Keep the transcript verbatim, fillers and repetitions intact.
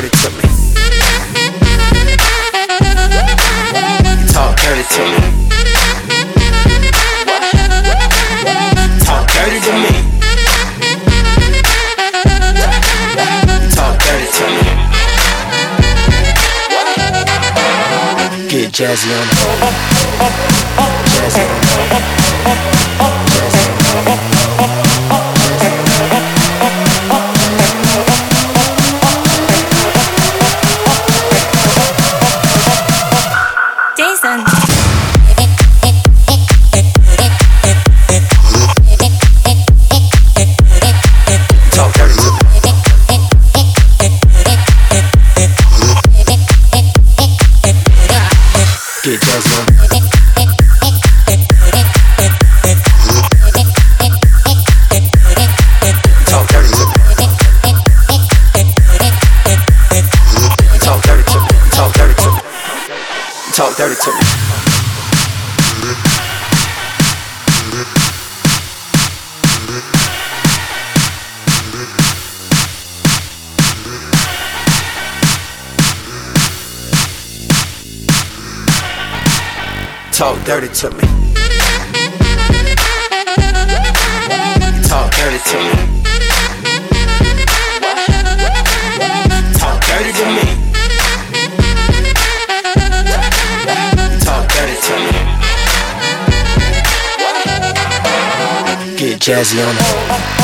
dirty to me. You talk dirty to me. Talk dirty to me. You talk dirty to me. Get jazzy on it. Jazzy on it. Jazzy on it. Jason. Talk dirty to me. Get jazzy on it. Talk dirty to me. Talk dirty to me. Talk dirty to me. Talk dirty to me. Talk dirty to me. Talk dirty to me. Talk dirty to me. Talk dirty to me. Get jazzy on it.